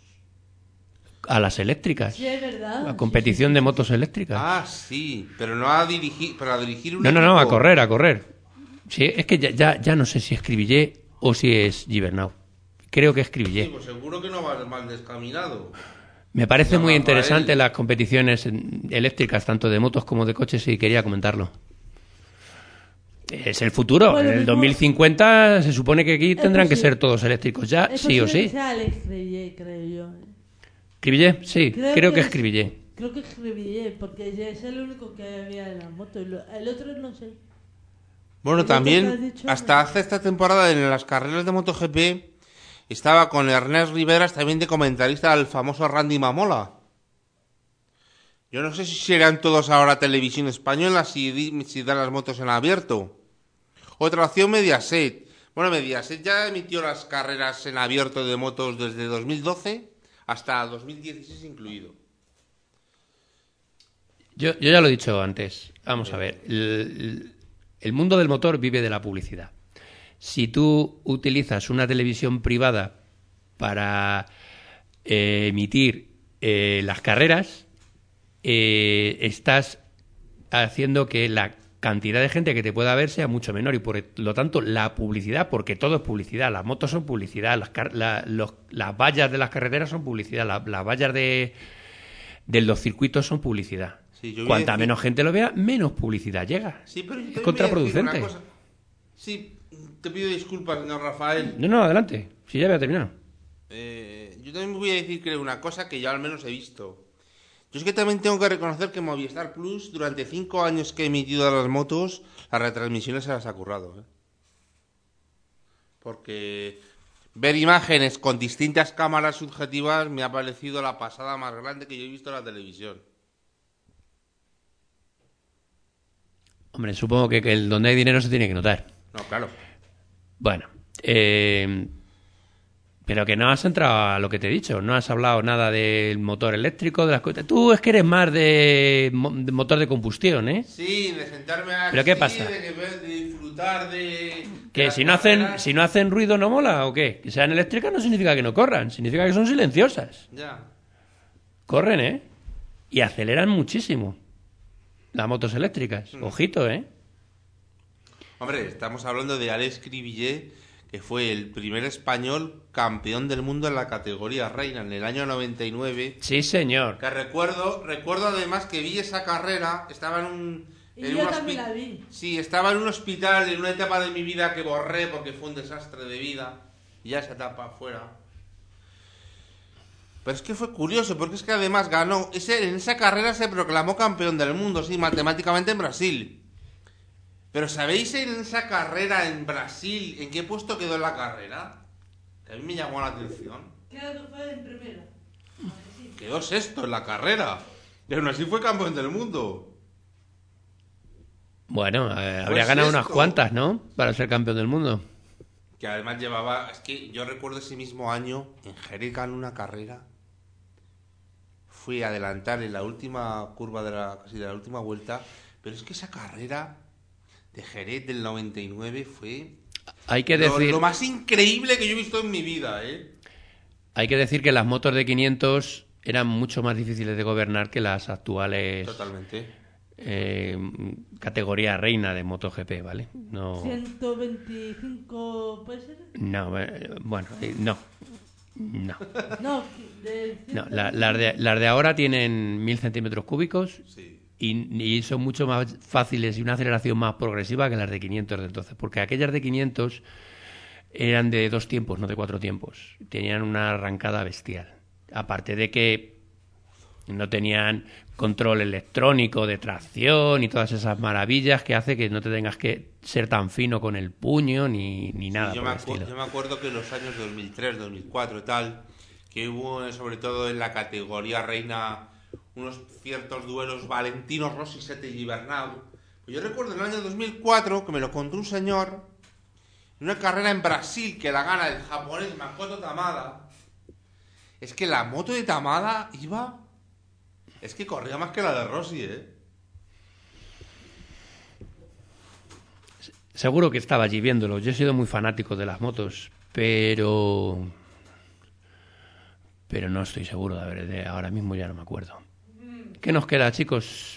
A las eléctricas. Sí, es verdad. A competición de motos eléctricas. Ah, sí, pero no a dirigir, pero a dirigir un No, no, no, a equipo. correr, a correr. Sí, es que ya, ya, ya no sé si es Cribillé o si es Gibernau. Creo que es Sí, Cribillé. pues seguro que no va mal descaminado. Me parece No, muy Rafael. interesante las competiciones en- eléctricas, tanto de motos como de coches, y quería comentarlo. Es el futuro. Bueno, en el mismo- dos mil cincuenta se supone que aquí tendrán que sí. ser todos eléctricos ya, Es sí o posible que sí. sea Alex Cribillé, creo yo. ¿Cribillé? Sí, Creo creo, que que es es- Cribillé. Creo que es Cribillé, porque es el único que había en la moto. El el otro no sé. Bueno, ¿Y lo que has también, dicho? hasta hace esta temporada en las carreras de MotoGP, estaba con Ernest Riveras también de comentarista al famoso Randy Mamola. Yo no sé si serán todos ahora televisión española, si, di- si dan las motos en abierto. Otra opción, Mediaset. Bueno, Mediaset ya emitió las carreras en abierto de motos desde dos mil doce hasta dos mil dieciséis incluido. Yo, yo ya lo he dicho antes. Vamos a ver. El, el mundo del motor vive de la publicidad. Si tú utilizas una televisión privada para eh, emitir eh, las carreras, eh, estás haciendo que la cantidad de gente que te pueda ver sea mucho menor y por lo tanto la publicidad, porque todo es publicidad, las motos son publicidad, las, car- la- los- las vallas de las carreteras son publicidad, la- las vallas de, de los circuitos son publicidad. Sí, yo voy a Cuanta decir- menos gente lo vea, menos publicidad llega. Sí, pero yo es también contraproducente. voy a decir una cosa. Sí, te pido disculpas, señor Rafael. No, no, adelante. Si ya había terminado. Eh, yo también voy a decir que una cosa que yo al menos he visto. Yo es que también tengo que reconocer que Movistar Plus, durante cinco años que he emitido a las motos, las retransmisiones se las ha currado. ¿eh? Porque ver imágenes con distintas cámaras subjetivas me ha parecido la pasada más grande que yo he visto en la televisión. Hombre, supongo que, que el donde hay dinero se tiene que notar. No, claro. Bueno, eh, pero que no has entrado a lo que te he dicho, no has hablado nada del motor eléctrico, de las cosas. Tú es que eres más de, mo- de motor de combustión, ¿eh? Sí, de sentarme aquí, ¿Pero qué pasa? De, que ver- de disfrutar de... de Que las si no hacen carreras. si no hacen ruido no mola o qué, que sean eléctricas no significa que no corran, significa que son silenciosas. Ya. Corren, ¿eh? Y aceleran muchísimo. Las motos eléctricas, ojito, ¿eh? Hombre, estamos hablando de Alex Cribillé, que fue el primer español campeón del mundo en la categoría reina en el año noventa y nueve. Sí, señor. Que recuerdo, recuerdo además que vi esa carrera, estaba en un... Y en yo un también hospi- la vi. Sí, estaba en un hospital en una etapa de mi vida que borré porque fue un desastre de vida. Y ya esa etapa fuera. Pero es que fue curioso, porque es que además ganó... Ese, en esa carrera se proclamó campeón del mundo, sí, matemáticamente en Brasil. Pero ¿sabéis en esa carrera en Brasil en qué puesto quedó en la carrera? Que a mí me llamó la atención. Creo que fue en primera. Quedó sexto en la carrera. Y aún así fue campeón del mundo. Bueno, eh, habría Pues ganado esto. unas cuantas, ¿no? Para ser campeón del mundo. Que además llevaba... Es que yo recuerdo ese mismo año, en Jerez ganó una carrera. Fui a adelantar en la última curva de la, casi de la última vuelta. Pero es que esa carrera de Jerez del noventa y nueve fue... Hay que lo, decir, lo más increíble que yo he visto en mi vida, ¿eh? hay que decir que las motos de quinientos eran mucho más difíciles de gobernar que las actuales Totalmente. eh, categoría reina de MotoGP, ¿vale? No, ciento veinticinco, ¿puede ser? no, eh, bueno, eh, no, no, No, de no. La- las de, las de ahora tienen mil centímetros cúbicos Sí. y, y son mucho más fáciles y una aceleración más progresiva que las de quinientos de entonces, porque aquellas de quinientos eran de dos tiempos, no de cuatro tiempos. Tenían una arrancada bestial. Aparte de que no tenían control electrónico de tracción y todas esas maravillas que hace que no te tengas que ser tan fino con el puño ni, ni nada yo, por me el acu- estilo. yo me acuerdo que en los años dos mil tres, dos mil cuatro y tal, que hubo eh, sobre todo en la categoría reina unos ciertos duelos Valentino Rossi, Sete y Bernal. Pues yo recuerdo en el año dos mil cuatro que me lo contó un señor en una carrera en Brasil que la gana el japonés Makoto Tamada. Es que la moto de Tamada iba... Es que corría más que la de Rossi, ¿eh? Seguro que estaba allí viéndolo. Yo he sido muy fanático de las motos, pero... Pero no estoy seguro, de ver, de ahora mismo ya no me acuerdo. ¿Qué nos queda, chicos?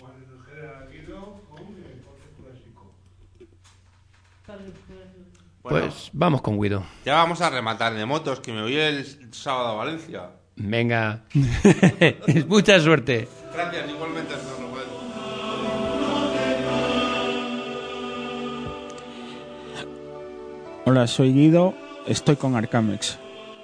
Bueno, Pues vamos con Guido. ya vamos a rematar de motos, que me voy el sábado a Valencia. Venga. Mucha suerte. Gracias, igualmente, señor Rafael. Hola, soy Guido, estoy con Arcamex.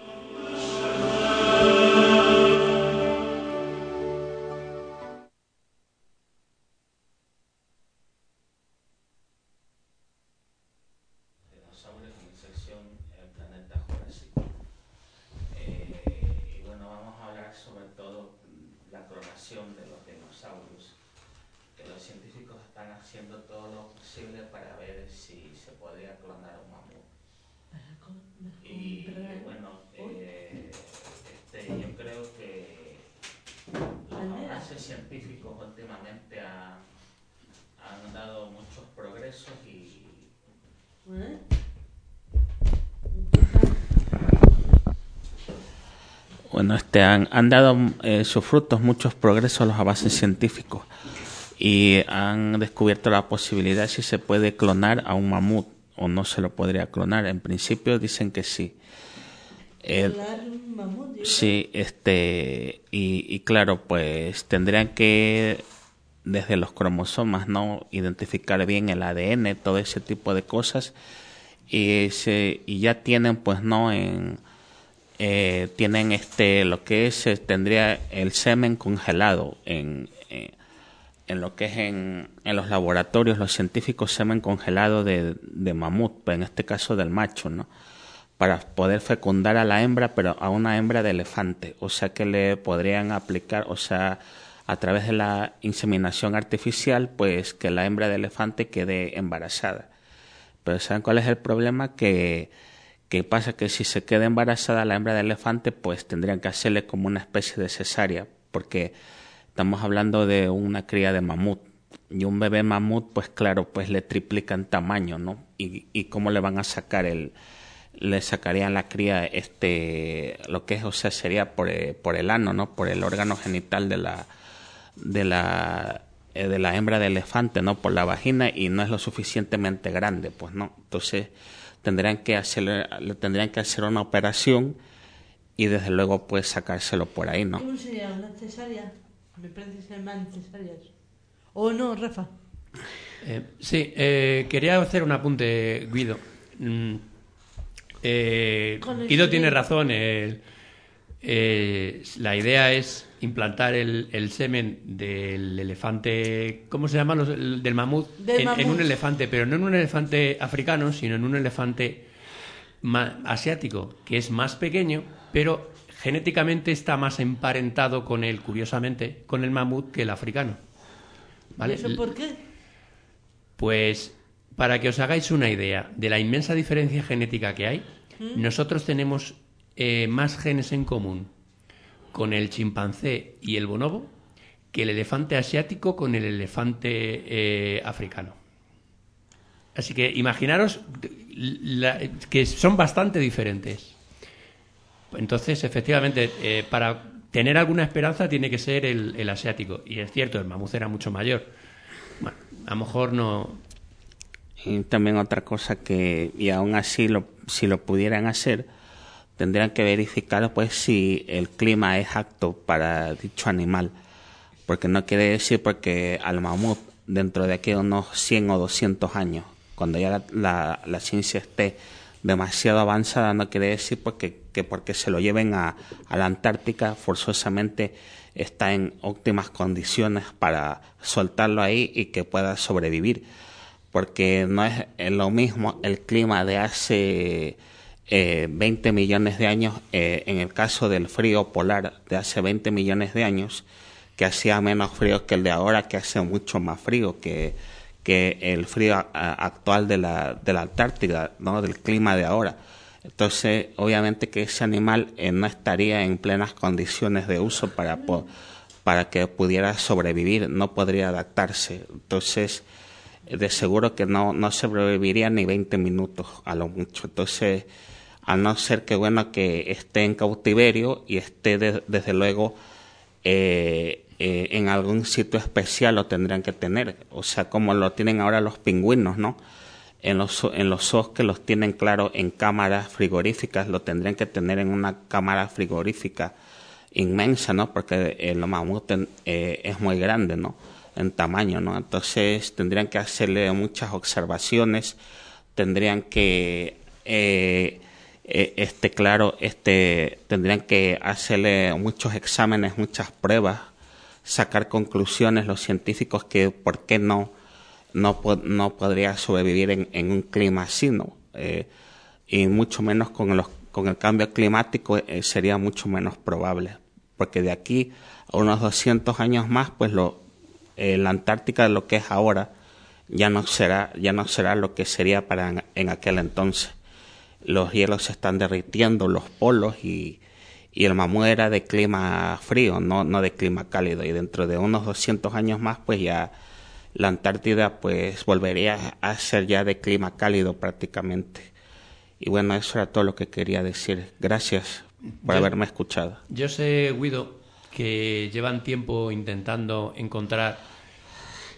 Dinosaurios en mi sección El Planeta Jurásico. Eh, y bueno, vamos a hablar sobre todo la clonación de los dinosaurios. Que los científicos están haciendo todo lo posible para ver si se podría clonar un mamut. Y bueno, eh, este, yo creo que los avances científicos últimamente han, han dado muchos progresos y Bueno, este, han, han dado eh, sus frutos muchos progresos a los avances científicos y han descubierto la posibilidad si se puede clonar a un mamut o no se lo podría clonar. En principio dicen que sí. Eh, un mamut, yo sí, este y, y claro, pues tendrían que desde los cromosomas, ¿no?, identificar bien el A D N, todo ese tipo de cosas, y se y ya tienen, pues, no en eh, tienen este lo que es eh, tendría el semen congelado en eh, en lo que es en, en los laboratorios, los científicos, semen congelado de, de mamut, en este caso del macho, ¿no?, para poder fecundar a la hembra, pero a una hembra de elefante. O sea que le podrían aplicar, o sea, a través de la inseminación artificial, pues que la hembra de elefante quede embarazada. Pero ¿saben cuál es el problema? Que, que pasa que si se queda embarazada la hembra de elefante, pues tendrían que hacerle como una especie de cesárea, porque estamos hablando de una cría de mamut. Y un bebé mamut, pues claro, pues le triplica en tamaño, ¿no? Y, y cómo le van a sacar el... le sacarían la cría, este, lo que es, o sea, sería por, eh, por el ano, ¿no?, por el órgano genital de la, de la, eh, de la hembra de elefante, ¿no?, por la vagina, y no es lo suficientemente grande, pues no. Entonces tendrían que hacer, le tendrían que hacer una operación y desde luego pues sacárselo por ahí, ¿no? ¿Cómo sería una cesárea? Me parece que se llaman cesáreas. ¿O no, Rafa? Eh, sí, eh, quería hacer un apunte, Guido. Mm, eh, Guido tiene razón. El, eh, la idea es implantar el, el semen del elefante, ¿cómo se llama? Los, el, del mamut, Del en, mamut. en un elefante, pero no en un elefante africano, sino en un elefante ma- asiático, que es más pequeño, pero genéticamente está más emparentado con él, curiosamente, con el mamut que el africano. ¿Vale? ¿Y eso por qué? Pues para que os hagáis una idea de la inmensa diferencia genética que hay, ¿Mm? nosotros tenemos eh, más genes en común con el chimpancé y el bonobo que el elefante asiático con el elefante eh, africano. Así que imaginaros la, que son bastante diferentes. Entonces, efectivamente, eh, para tener alguna esperanza tiene que ser el, el asiático. Y es cierto, el mamut era mucho mayor. Bueno, a lo mejor no... Y también otra cosa que, y aún así lo, si lo pudieran hacer, tendrían que verificar pues si el clima es apto para dicho animal, porque no quiere decir porque al mamut dentro de aquí unos cien o doscientos años, cuando ya la, la, la ciencia esté demasiado avanzada, no quiere decir porque, que porque se lo lleven a, a la Antártica forzosamente está en óptimas condiciones para soltarlo ahí y que pueda sobrevivir, porque no es lo mismo el clima de hace eh, veinte millones de años, eh, en el caso del frío polar de hace veinte millones de años, que hacía menos frío que el de ahora, que hace mucho más frío que, que el frío a, a, actual de la, de la Antártida, ¿no?, del clima de ahora. Entonces, obviamente que ese animal eh, no estaría en plenas condiciones de uso para, po para que pudiera sobrevivir, no podría adaptarse. Entonces, de seguro que no, no sobreviviría ni veinte minutos a lo mucho. Entonces, a no ser que, bueno, que esté en cautiverio y esté de, desde luego eh, eh, en algún sitio especial, lo tendrían que tener. O sea, como lo tienen ahora los pingüinos, ¿no? En los, en los zoos que los tienen, claro, en cámaras frigoríficas, lo tendrían que tener en una cámara frigorífica inmensa, ¿no? Porque el mamut eh, es muy grande, ¿no?, en tamaño, ¿no? Entonces tendrían que hacerle muchas observaciones, tendrían que eh, eh, este claro este tendrían que hacerle muchos exámenes, muchas pruebas, sacar conclusiones los científicos que por qué no no no podría sobrevivir en, en un clima así, ¿no? Eh, y mucho menos con los con el cambio climático eh, sería mucho menos probable, porque de aquí a unos doscientos años más, pues lo Eh, la Antártica, lo que es ahora, ya no será ya no será lo que sería para en, en aquel entonces. Los hielos se están derritiendo, los polos, y, y el mamut era de clima frío, no, no de clima cálido, y dentro de unos doscientos años más, pues ya la Antártida pues volvería a ser ya de clima cálido prácticamente. Y bueno, eso era todo lo que quería decir. Gracias por yo, haberme escuchado. Yo sé, Guido, que llevan tiempo intentando encontrar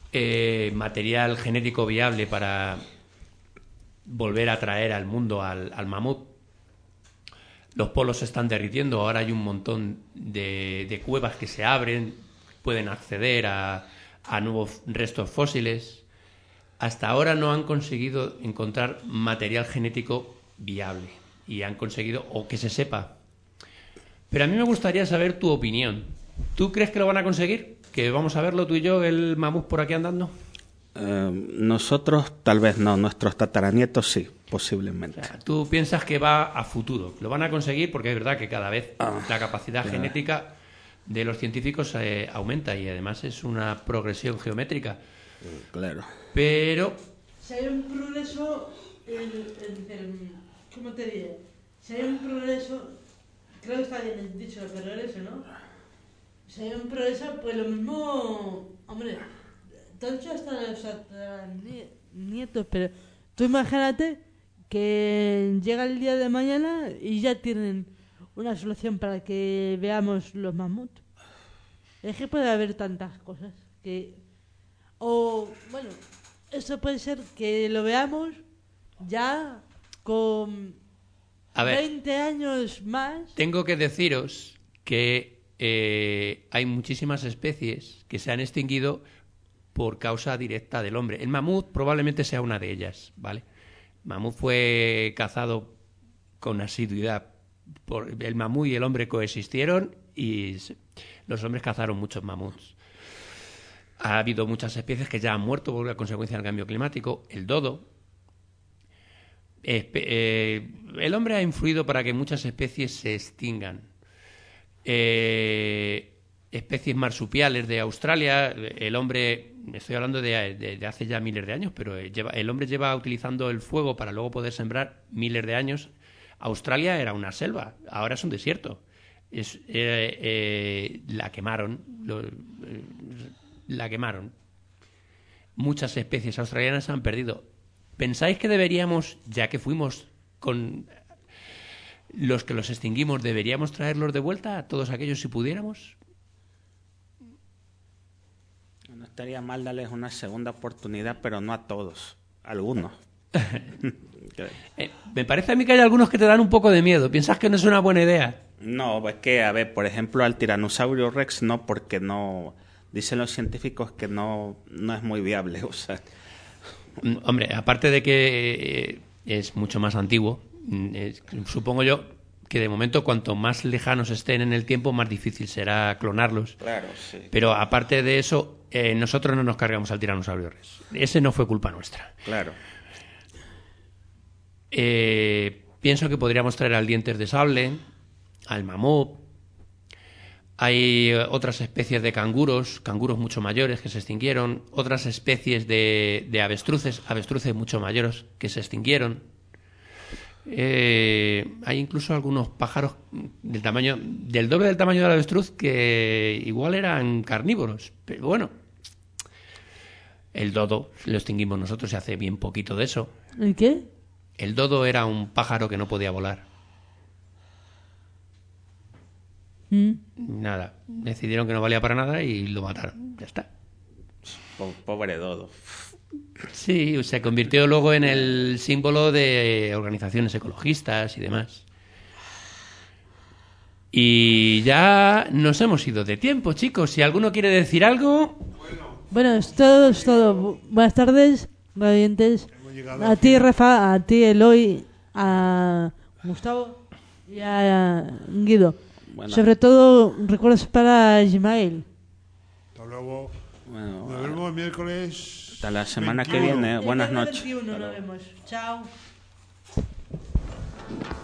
eh, material genético viable para volver a traer al mundo al, al mamut. Los polos se están derritiendo, ahora hay un montón de, de cuevas que se abren, pueden acceder a, a nuevos restos fósiles. Hasta ahora no han conseguido encontrar material genético viable y han conseguido, o que se sepa. Pero a mí me gustaría saber tu opinión. ¿Tú crees que lo van a conseguir? ¿Que vamos a verlo tú y yo, el mamut por aquí andando? Eh, nosotros tal vez no, nuestros tataranietos sí, posiblemente. O sea, ¿tú piensas que va a futuro? ¿Lo van a conseguir? Porque es verdad que cada vez Ah, la capacidad claro. genética de los científicos eh, aumenta y además es una progresión geométrica. Claro. Pero Si hay un progreso, el, el- el- ¿cómo te diré? Si hay un progreso, creo que está bien dicho el progreso, ¿no? Si hay un progreso, pues lo mismo, hombre, tanto hasta los nie- nietos, pero tú imagínate que llega el día de mañana y ya tienen una solución para que veamos los mamuts. Es que puede haber tantas cosas que... O, bueno, eso puede ser que lo veamos ya con A ver. veinte años más. tengo que deciros que eh, hay muchísimas especies que se han extinguido por causa directa del hombre. El mamut probablemente sea una de ellas, ¿vale? El mamut fue cazado con asiduidad. Por, el mamut y el hombre coexistieron y se- los hombres cazaron muchos mamuts. Ha habido muchas especies que ya han muerto por la consecuencia del cambio climático. El dodo. Espe- eh, el hombre ha influido para que muchas especies se extingan. Eh, especies marsupiales de Australia, el hombre, estoy hablando de, de- de hace ya miles de años, pero eh, lleva, el hombre lleva utilizando el fuego para luego poder sembrar miles de años. Australia era una selva, ahora es un desierto. Es, eh, eh, la quemaron, lo- eh, la quemaron. Muchas especies australianas se han perdido. ¿Pensáis que deberíamos, ya que fuimos con los que los extinguimos, deberíamos traerlos de vuelta a todos aquellos si pudiéramos? No estaría mal darles una segunda oportunidad, pero no a todos, algunos. Eh, me parece a mí que hay algunos que te dan un poco de miedo. ¿Piensas que no es una buena idea? No, es que, a ver, por ejemplo, al Tiranosaurio Rex no, porque no... Dicen los científicos que no, no es muy viable, o sea... Mm, Hombre, aparte de que eh, es mucho más antiguo, mm, es- supongo yo que de momento cuanto más lejanos estén en el tiempo, más difícil será clonarlos. Claro, sí. Pero aparte de eso, eh, nosotros no nos cargamos al tiranosaurio Rex. Ese no fue culpa nuestra. Claro. Eh, pienso que podríamos traer al dientes de sable, al mamut. Hay eh, otras especies de canguros, canguros mucho mayores que se extinguieron, otras especies de, de avestruces, avestruces mucho mayores que se extinguieron. Eh, hay incluso algunos pájaros del tamaño, del doble del tamaño del avestruz que igual eran carnívoros, pero bueno. El dodo lo extinguimos nosotros y hace bien poquito de eso. ¿El qué? El dodo era un pájaro que no podía volar. Mm. Nada, decidieron que no valía para nada y lo mataron. Ya está. Po- Pobre dodo. Sí, se convirtió luego en el símbolo de organizaciones ecologistas y demás. Y ya nos hemos ido de tiempo, chicos. Si alguno quiere decir algo... Bueno, es todo, es todo. Bu- Buenas tardes, radiantes. llegado A ti, Rafa, a ti, Eloy, a Gustavo y a Guido. Bueno. Sobre todo, recuerdos para Ismael. Hasta luego. Bueno, Nos vemos el miércoles. hasta la semana que veintiuno. viene. Buenas El día noches. veintiuno nos vemos. Chao.